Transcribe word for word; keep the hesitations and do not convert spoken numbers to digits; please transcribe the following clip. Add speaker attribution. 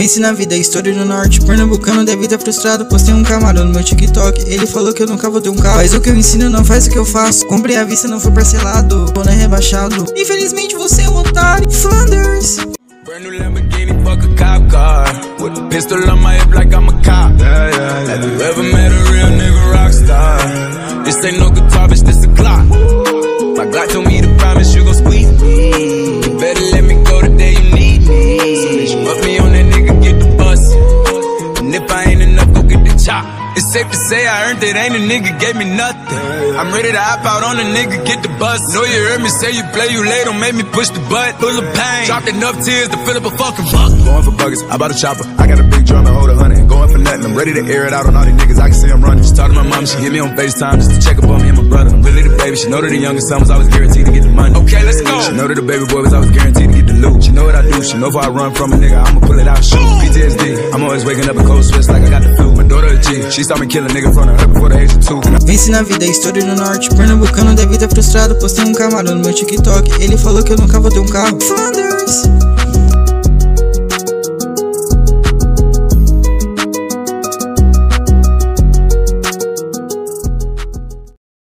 Speaker 1: Vence na vida, história do norte. Pernambucano deve estar frustrado, postei um camarão no meu TikTok. Ele falou que eu nunca vou ter um carro. Faz o que eu ensino, não faz o que eu faço. Comprei à vista, não foi parcelado. Tô não é rebaixado. Infelizmente você é um otário. Flanders.
Speaker 2: Brand new Lamborghini, fuck a cop car. With a pistol on my hip like I'm a cop. Yeah, yeah, yeah. Have you ever met a real nigga rock star? This ain't no guitar, bitch, this a Glock. My Glock told me to promise you gon' squeeze me. You better let me go the day you need me. So bitch, fuck me on that nigga, get the bus. And if I ain't enough, go get the chop. It's safe to say I earned it, ain't a nigga gave me nothing. I'm ready to hop out on a nigga, get the bus. Know you heard me say you play, you late, don't make me push the butt. Full of pain, dropped enough tears to fill up a fucking bucket.
Speaker 3: Going for buggers, I bought a chopper. I got a big drum and hold a hundred. Going for nothing, I'm ready to air it out on all these niggas. I can see I'm running. Just talk to my mom, she hit me on FaceTime just to check up on me and my brother. I'm really the baby, she know that the youngest son was always guaranteed to get the money.
Speaker 2: Okay, let's go.
Speaker 3: She know that the baby boy was always guaranteed to get the loot. She know what I do, she know if I run from a nigga, I'ma pull it out, shoot. P T S D, I'm always waking up in cold sweats like I got the flu. My daughter a G, she saw me kill a nigga in front of her before the age of two.
Speaker 1: Vence na vida, história do norte. Pernambucano deve estar frustrado, postei um camarão no meu TikTok. Ele falou que eu nunca vou ter um carro. Flanders.